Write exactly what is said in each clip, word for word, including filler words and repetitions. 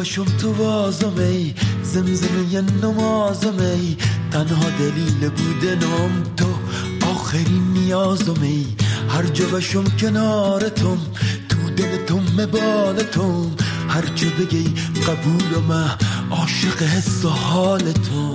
باشم تو وازم ای زمزمه نمازم ای تنها دلیل بودنم تو آخرین نیازم ای هر جا باشم کنارتم تو دلتم مبالتم هر چه بگی قبولم عاشق حس و حالتم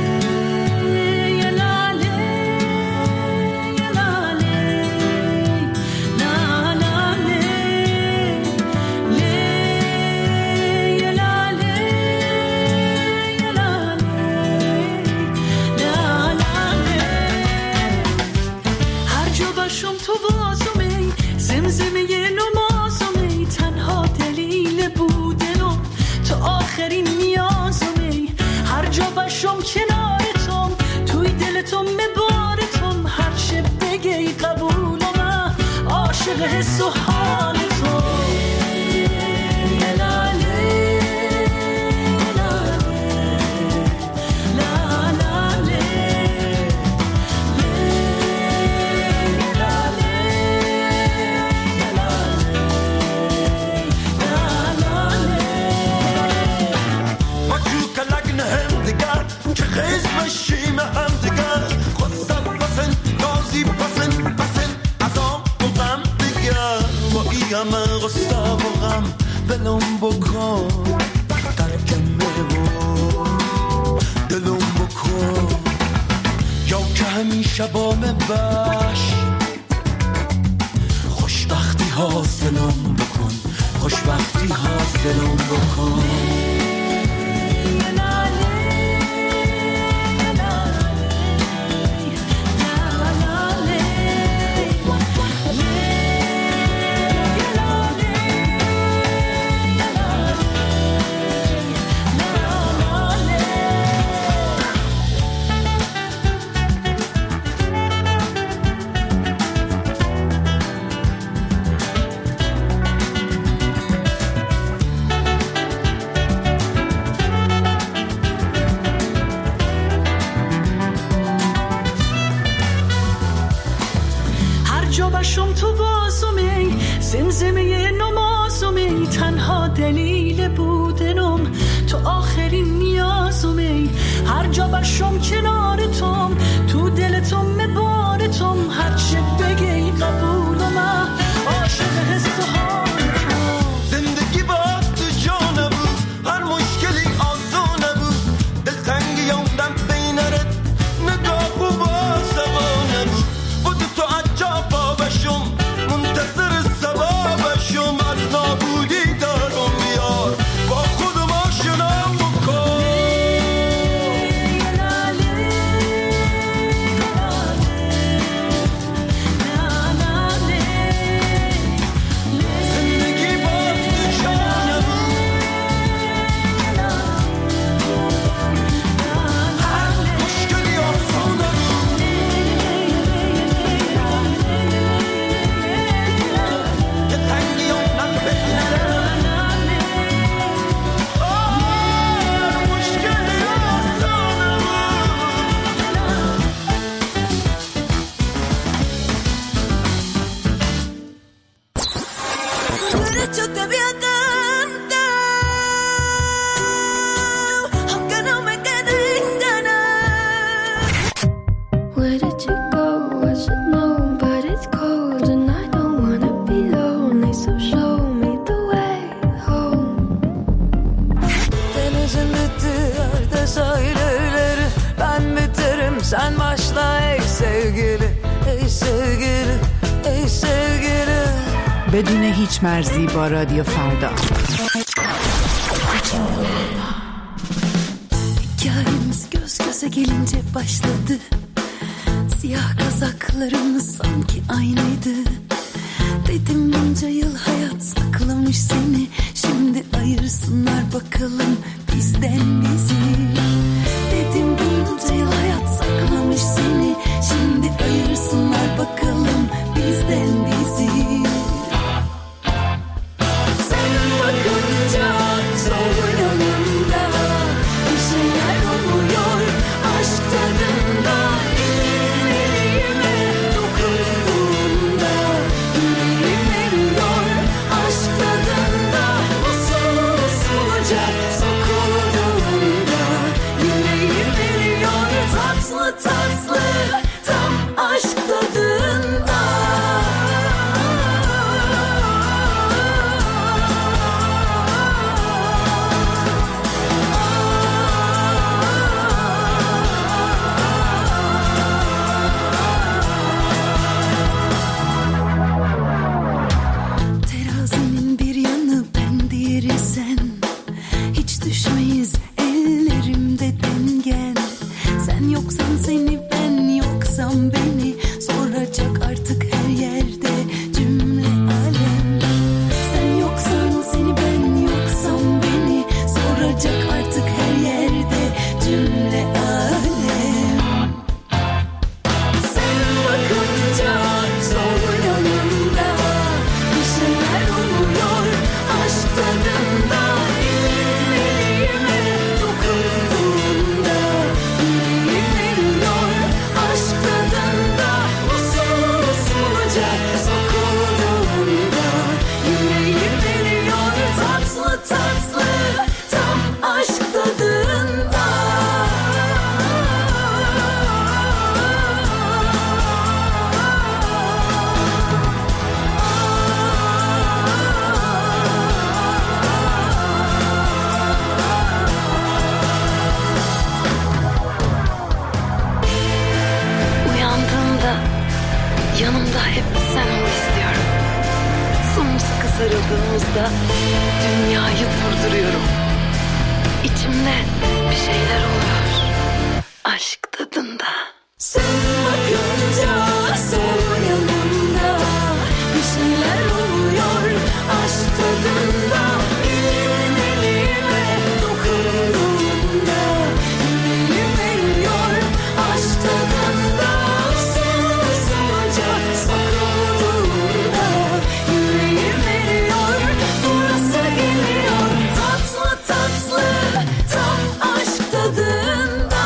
آخرین نیازمی هر جا باشم کنارتم توی دلتم مبارتم هر چه بگی قبولم عاشق حس و حالتم خیزمشیم هم دگر خواستم بسن نازی بسن بسن از آم و غم دگر با ای همه غصه و غم دلم بکن ترکمه و دلم بکن یا که همیشه با مباش خوشبختی حاصلم بکن خوشبختی حاصلم بکن باشم تو واسمی زمزمه نمازمی تنها دلیل بودنم تو آخرین نیازمی هر جا باشم کنارتم تو دلتم مبارتم هر چه بگی قبولم عاشق حس و حالتم زندگی با تو جا نبود هر مشکلی آسون نبود دلتنگی یوندم بینرت نگاه و باسوا نبود بود تو عجب باشم منتظر سبابشم از نابودی دارم بیار با خودم آشنام بکن زندگی با تو جا نبود هر مشکلی آسون نبود Sen başla ey sevgili, ey sevgili, ey sevgili. بدون هیچ مرزی با رادیو فردا. Hikayemiz göz göze gelince başladı. Siyah kazaklarımız sanki aynıydı. Dedim bunca yıl hayat saklamış seni. Şimdi ayırsınlar bakalım bizden bizi. Dedim bunca yıl hayat saklamış seni. Şimdi ayırsınlar bakalım bizden bizi. Sen bakınca sol yanımda bir şeyler oluyor aşk tadında. Elin elime dokunduğunda yüreğim eriyor aşk tadında. Nasıl nasıl olacak? Yanımda hep sen ol istiyorum. Sımsıkı sarıldığımızda dünyayı durduruyorum. İçimde bir şeyler oluyor. Aşk tadında. Sen bakınca sol yanımda bir şeyler oluyor. Aşk tadında. Elin elime dokunduğunda yüreğim eriyor. Aşk tadında. Sen sıcak sakladığında yüreğim eriyor. Burası geliyor. Tatlı tatlı tam aşk tadında.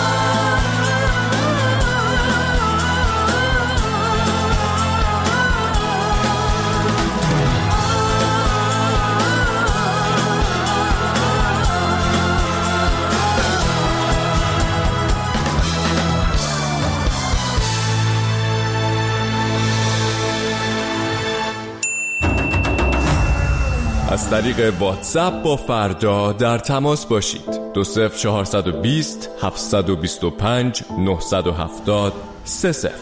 از طریق واتساپ با فردا در تماس باشید. دو صفر چهارصد و بیست هفتصد و بیست و پنج نهصد و هفتاد سه صفر.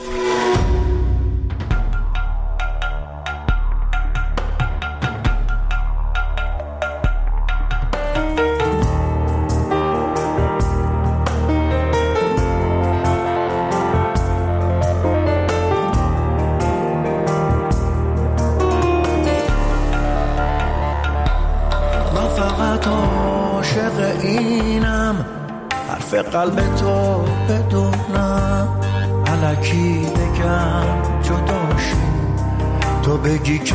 قلب تو بدونم الکی بگم جداشی تو بگی که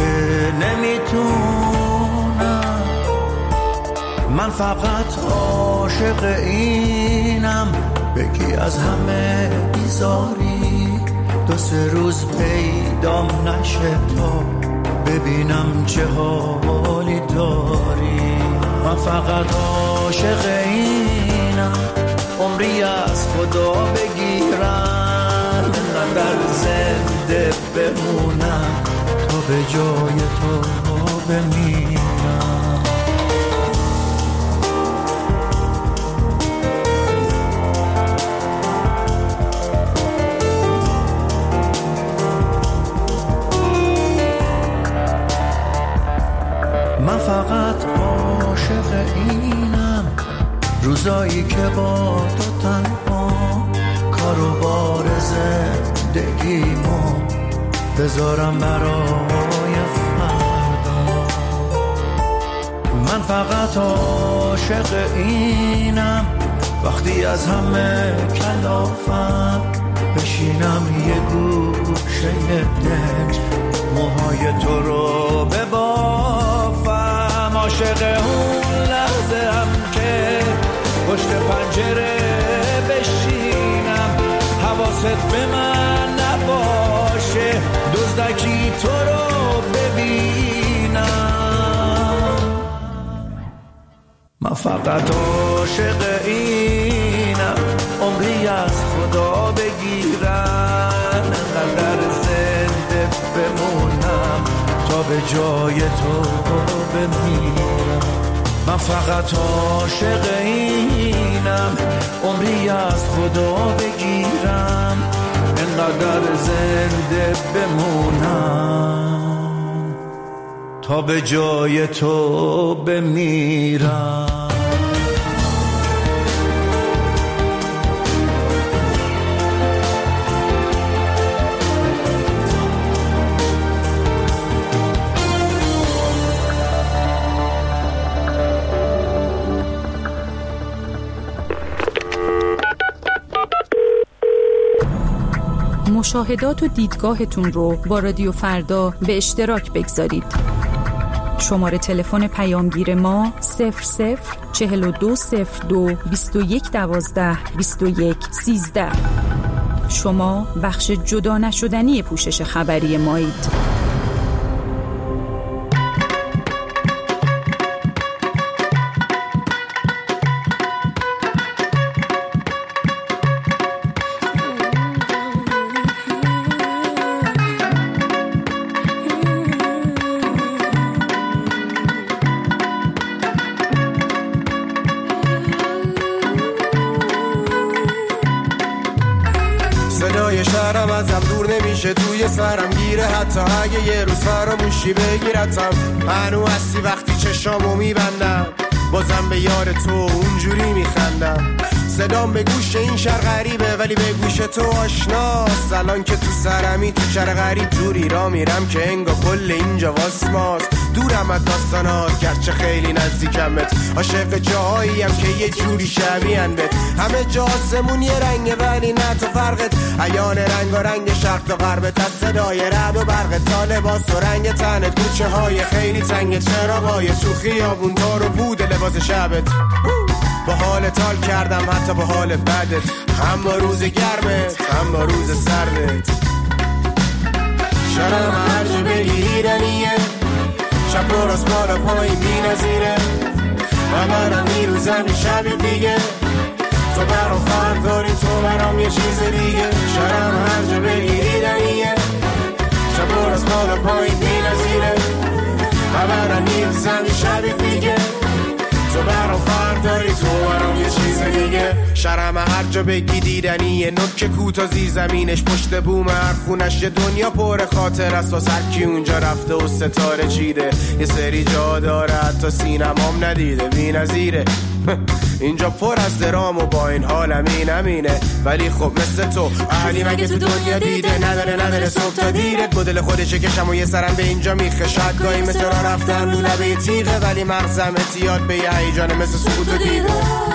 نمیتونم من فقط عاشق اینم بگی از همه بیزاری دو سه روز پیدام نشه تا ببینم چه حالی داری من فقط عاشق اینم عمری از خدا بگیرم اینقدر زنده بمونم تا به جای تو بمیرم من فقط عاشق اینم روزایی که با تو تنها کارو بار زندگیمو بذارم برای فردا من فقط عاشق اینم وقتی از همه کلافم بشینم یه گوشه دنج موهای تو رو ببافم عاشق اون لحظه هم که پشت پنجره بشینم حواست به من نباشه دزدکی تو رو ببینم من فقط عاشق اینم عمری از خدا بگیرم انقدر زنده بمونم تا به جای تو بمیرم من فقط عاشق اینم عمری از خدا بگیرم انقدر زنده بمونم تا به جای تو بمیرم مشاهدات و دیدگاهتون رو با رادیو فردا به اشتراک بگذارید. شماره تلفن پیامگیر ما صفر صفر چهل و دو صفر دو بیست و یک دوازده بیست و یک سیزده. شما بخش جدا نشدنی پوشش خبری مایید. صدای شهرم ازم دور نمیشه همیشه توی سرم گیره، حتی اگه یه روز فراموشی بگیرتم. هنو هستی وقتی چشامو میبندم، بازم به یار تو اونجوری میخندم. صدام به گوش این شهر غریبه ولی به گوش تو آشناست. الان که تو سرمی تو شهر غریب جوری را میرم که انگا کل اینجا واسماست. دورم از داستانات گرچه خیلی نزدیکمت، عاشق جاهاییم که یه جوری شبیهن بهت. همه جا آسمون یه رنگه ولی نه تو فرقت، عیان رنگ و رنگ شرق تا غربت. از صدای رعد و برق تا لباس و رنگ تنت، کوچه های خیلی تنگ، چراغای تو خیابون تار و بود لباس شبت. با حال تال کردم حتی با حال بدت، هم با روز گرمت هم با روز سردت. شرم هر جا بگیریدنیه، شب رو راست بالا پایین بی نظیره. من برم میروزم یه شب دیگه، تو برام فرق داری تو برام یه چیز دیگه. شرم هر جا بگیریدنیه، شب رو راست بالا پایین بی نظیره. من برم میروزم یه شب دیگه، تو برام فرق داری تو برام یه چیز دیگه. شرم هر جا بگی دیدنیه، نکه کوتا زیر زمینش پشت بوم هر خونش. یه دنیا پر خاطر است واسه هر کی اونجا رفته و ستاره چیده. یه سری جا داره حتی سینمام ندیده، بی نظیره. اینجا پر از درام و با این حالم این امینه. ولی خب مثل تو اهلی مگه تو دنیا دیده، نداره نداره صبح تا دیرت. مدل خودشه کشم و یه سرم به اینجا میخه. شاید گاهی مثل را رفتم رو لبه تیغه، ولی مغزم اتیاد به یه هیجانه مثل سکوت و دیده.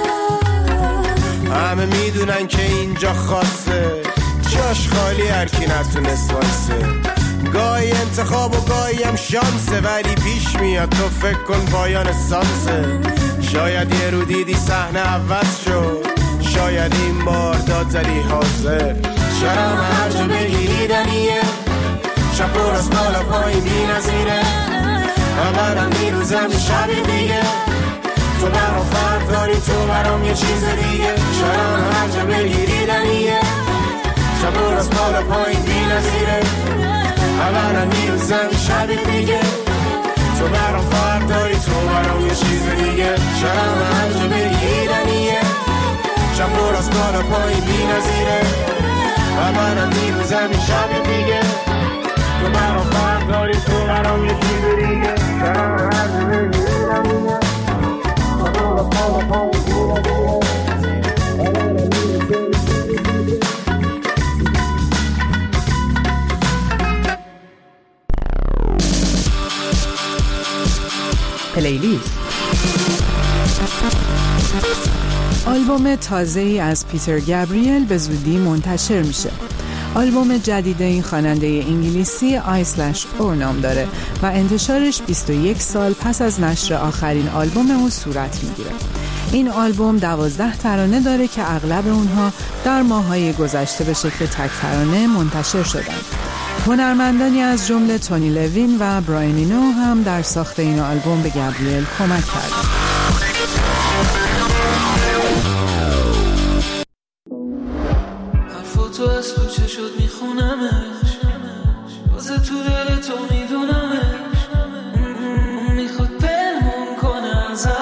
همه میدونن که اینجا خاصه، جاش خالی هر کی نتونست واسه. گاهی انتخاب و گاهی هم شانسه، ولی پیش میاد تو فکر کن پایان سانسه. شاید یه رو دیدی صحنه عوض شد، شاید این بار داد زدی حاضر. شرم هر جا بگیریدنیه، شب رو راست بالا پایین بی نظیره. من برم میروزم یه شب دیگه، تو برام فرق داری تو برام یه چیز دیگه. شرم هر جا بگیریدنیه، شب رو راست بالا پایین بی نظیره. من برم میروزم یه شب دیگه، تو برام فرق داری تو برام یه چیز دیگه. شرم هر جا بگیریدنیه، شب رو راست بالا پایین بی نظیره. من برم میروزم یه شب دیگه، تو برام فرق داری تو برام یه چیز دیگه. شرم هر جا بگیریدنیه، پلیلیست. آلبوم تازه‌ای از پیتر گابریل به زودی منتشر میشه. آلبوم جدید این خواننده انگلیسی آی اسلش او نام داره و انتشارش بیست و یک سال پس از نشر آخرین آلبوم او صورت میگیره. این آلبوم دوازده ترانه داره که اغلب اونها در ماه‌های گذشته به شکل تک ترانه منتشر شدن. هنرمندانی از جمله تونی لوین و براین اینو هم در ساخت این آلبوم به گابریل کمک کردند. حرفاتو از تو چه شد میخونمش، واسه تو دل تو میدونمش. اون میخواد پنهون کنه ازم،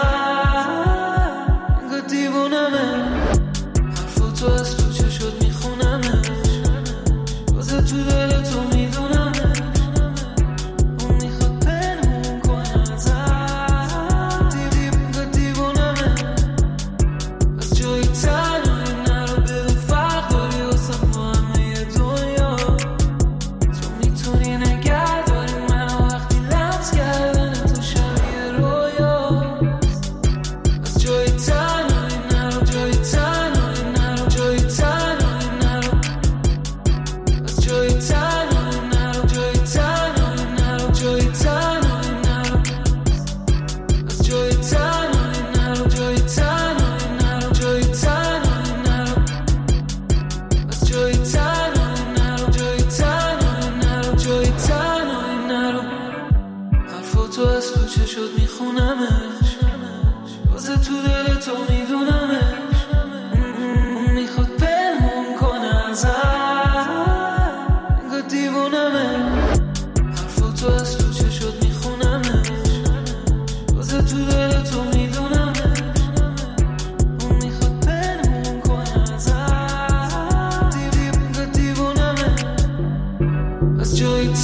انگار دیوونمه. حرفاتو از تو چه شد میخونمش، واسه تو دل تو میدونمش. اون میخواد پنهون کنه ازم، دیدی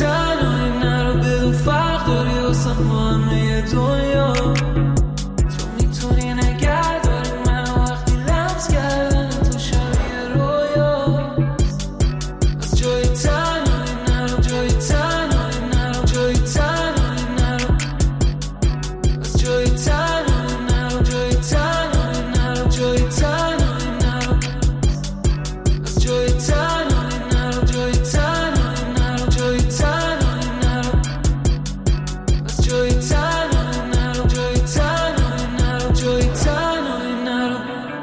تنهایی نرو، بدون فرق داری واسم با همه دنیا. تو میتونی نگه داری منو وقتی لمس کردن تو شبیه رویا. از جای تنهایی نرو، جای تنهایی نرو، جای تنهایی نرو، از جای تنهایی نرو، جای تنهایی نرو، جای تنهایی نرو، از جای تنهایی نرو، جای تنهایی نرو، جای تنهایی نرو، از جای تنهایی نرو، جای تنهایی نرو، جای تنهایی نرو.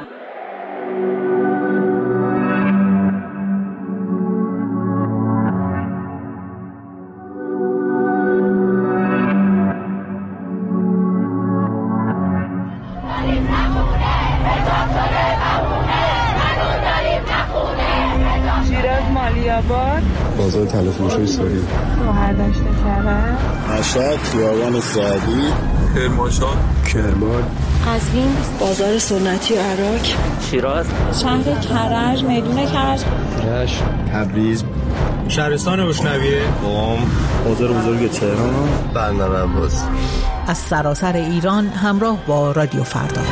شیراز مالیاباد، بازار تلفروش سوری، گوهردشت کرد، مشهد خیابان سعدی، کرمانشاه، کرمان، قزوین، بازار سنتی عراق، شیراز، شهر کرج، میدون کرج، رشت، تبریز، شهرستان بشنویه، قم، بازار بزرگ تهران، بندر عباس. از سراسر ایران همراه با رادیو فردا.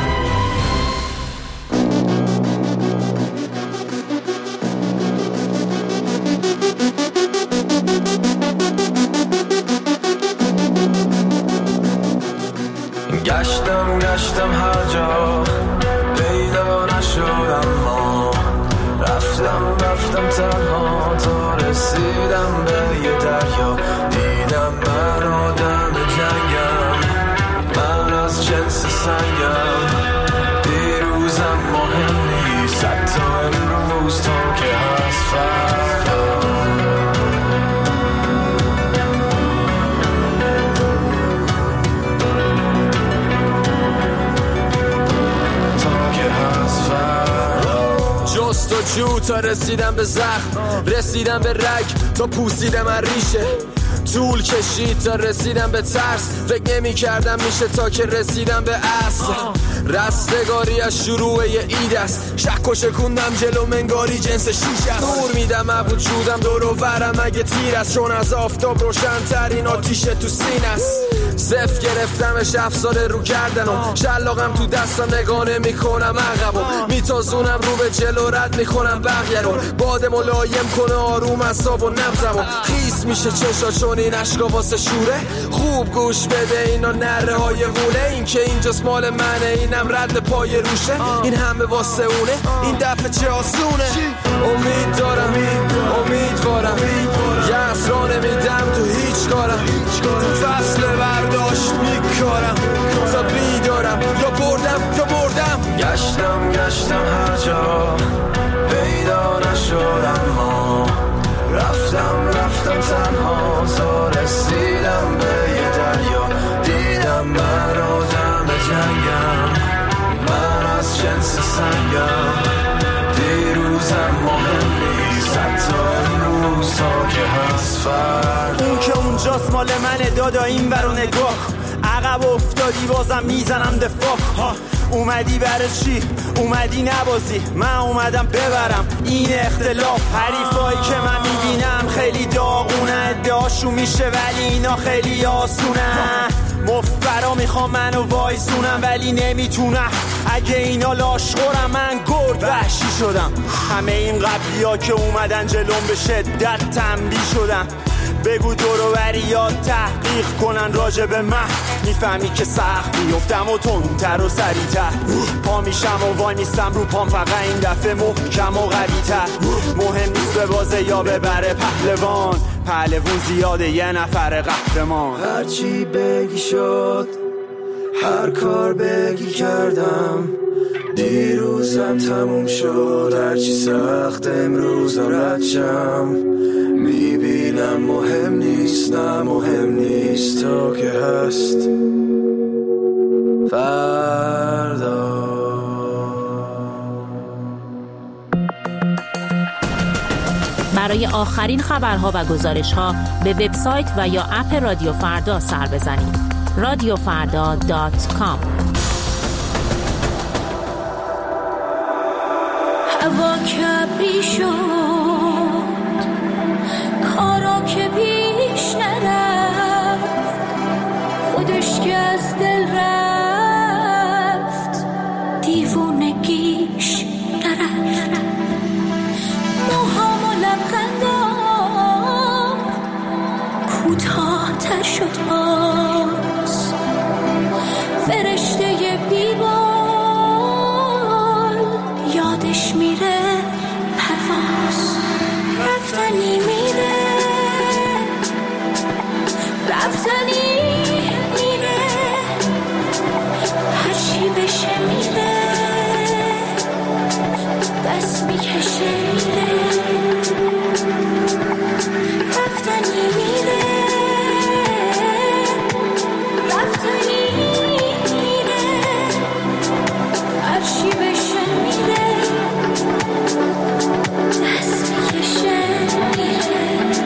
گشتم گشتم هر جا پیدا نشدم، ما رفتم رفتم تنها تا رسیدم به یه دریا. دیدم من آدم جنگم، من از جنس سنگم، دیروزم مهم نیست حتی امروز تا که هست فردا. جست و جو تا رسیدم به زخم، رسیدم به رگ تا پوسیدم از ریشه. طول کشید تا رسیدم به ترس، فکر نمی کردم میشه تا که رسیدم به اصل. رستگاری از شروع یه اید است، شک و شکوندم جلو منگاری جنس شیش است. دور میدم از وجودم دور و برم اگه تیر است، چون از آفتاب روشن ترین آتیش تو سین است. صف گرفتمش افساره رو کردن و شلاقم تو دستم نگانه میکنم عقبو، میتازونم رو به جلو رد میکنم بقیه رو. باد ملایم کنه آروم اعصاب و نبضم و خیس میشه چشا چون این عشقا واسه شوره. خوب گوش بده اینا نره های غوله، این که اینجاست مال منه اینم رد پای روشه. این همه واسه اونه این دفعه چه آسونه. امید دارم امیدوارم یه اسرا نمیدم تو هیچ کارم، تو فصل برداشت میکارم تا بیدارم یا بردم یا بردم. گشتم گشتم هر جا پیدا نشدم، ما رفتم رفتم تنها تا رسیدم به یه دریا. دیدم من آدم جنگم، من از جنس سنگم، دیروزم مهم نیست حتی امروز تا که هست فردا. اون که اونجاست مال منه دادا این برو نگاه، عقب افتادی بازم میزنم دفاع. ها اومدی برای چی؟ اومدی نبازی، من اومدم ببرم این اختلاف. حریفایی که من میبینم خیلی داغونه، ادعاشو میشه ولی اینا خیلی آسونه. مفبرا میخوام منو وایسونم ولی نمیتونم، اگه اینا لاشخورم من گرد وحشی شدم. همه این قبلی ها که اومدن جلوم به شدت تنبیه شدن. بگو دورو بریات تحقیق کنن راجع به من، میفهمی که سخت بیفتم و تندتر و سریعتر. پا میشم و وای نیستم رو پام، فقط این دفعه محکم و قوی‌تر. مهم نیست به بازه یا ببره پهلوان، پهلوون زیاده یه نفر قهرمان. هرچی بگی شد، هر کار بگی کردم، دیروزم تموم شد. هرچی سخت امروزم رد شم، میبینم مهم نیست، نه مهم نیست تا که هست فردا. برای آخرین خبرها و گزارش‌ها به وبسایت و یا اپ رادیو فردا سر بزنید. رادیو فردا دات کام. هوا کبری شد، کارا که پیش کوتاه‌تر شد باز فرشته بیبال یادش میره پرواز رفتنی میره رفتنی میره هرچی بشه میره دست میکشه میره رفتنی میره رفتنی میره هرچی بشه میره دست میکشه میره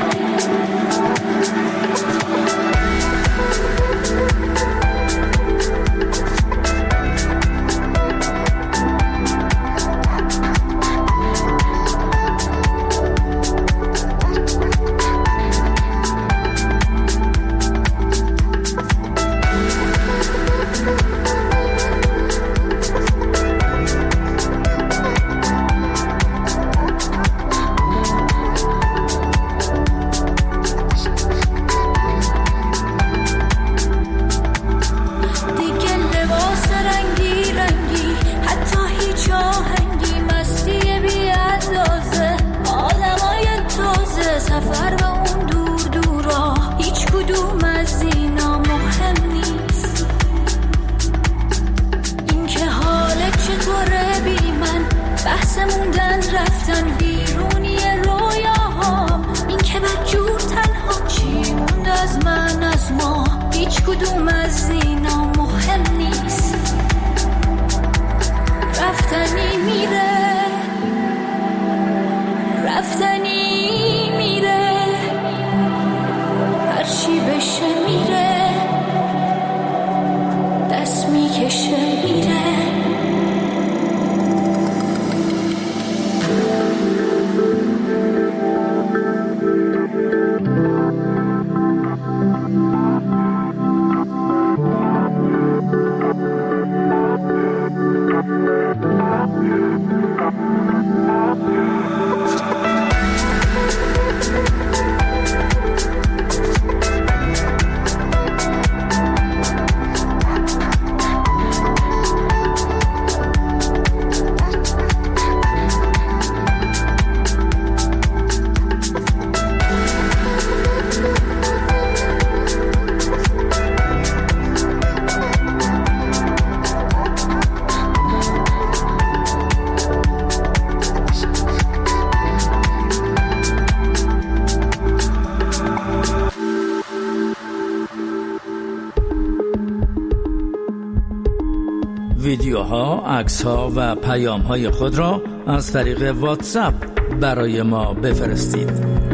ویدیوها، عکس‌ها و پیام‌های خود را از طریق واتساپ برای ما بفرستید.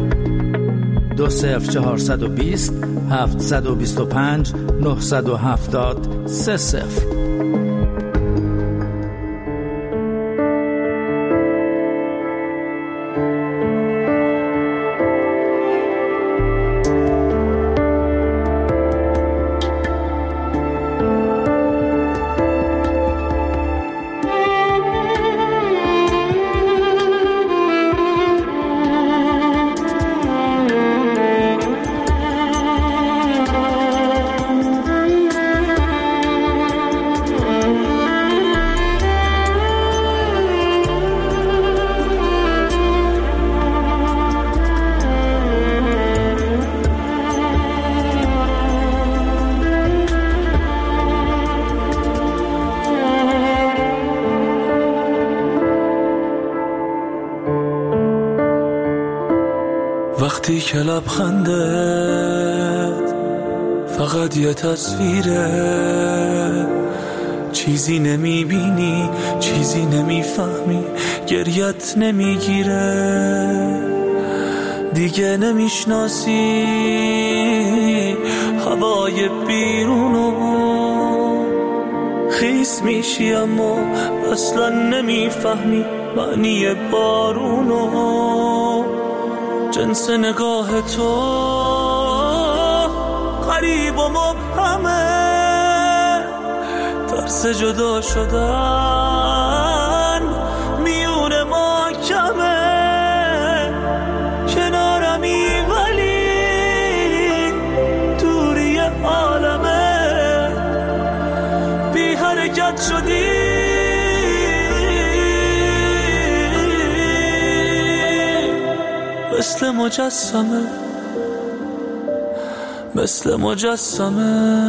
دو صفر چهارصد و بیست هفتصد و بیست و پنج نهصد و هفتاد سه صفر. وقتی که لبخندت فقط یه تصویره، چیزی نمیبینی، چیزی نمیفهمی، گریت نمیگیره، دیگه نمیشناسی هوای بیرونو، خیس میشی اما اصلا نمیفهمی معنی بارونو، جنس نگاه تو غریب و مبهمه، ترس جدا شدن میون ما کمه، کنارمی ولی حرکت شدی مثل مجسمه مثل مجسمه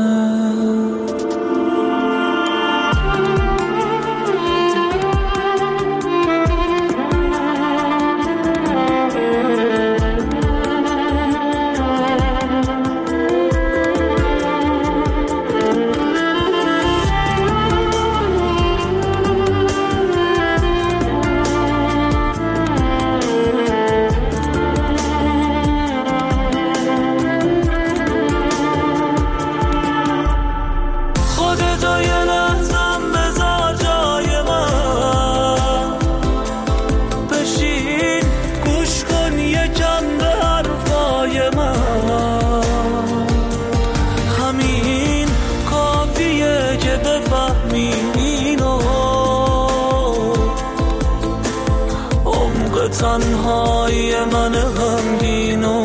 تنهای من غمگینو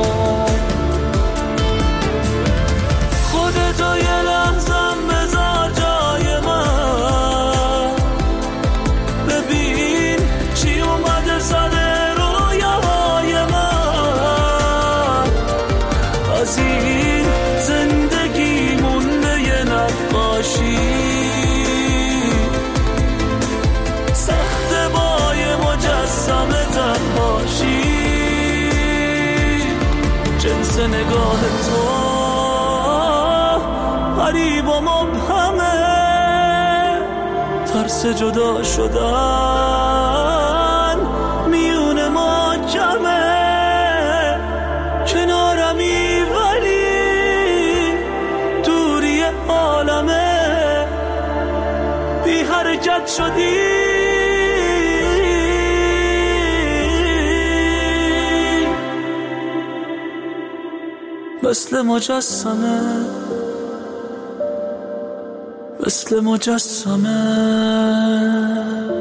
خودتو یه لحظم بذار جای من ببین چی اومده سر رویاهای من از این زندگی مونده یه نقاشی سخت بای مجسمه تنهاشی جنس نگاه تو غریب و مبهمه ترس جدا شدن میون ما کمه کنارمی ولی دوری عالمه بی حرکت شدی مثل مجسمه مثل مجسمه